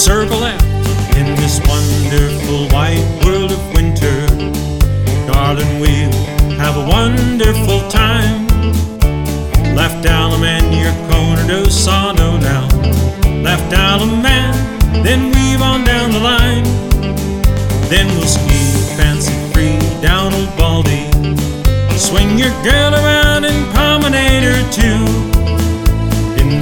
circle left in this wonderful white world of winter. Darling, we'll have a wonderful time. Left Alum and your corner do Sano now. Left Alum man, then weave on down the line. Then we'll ski fancy free down Old Baldy. Swing your girl around and promenade her too.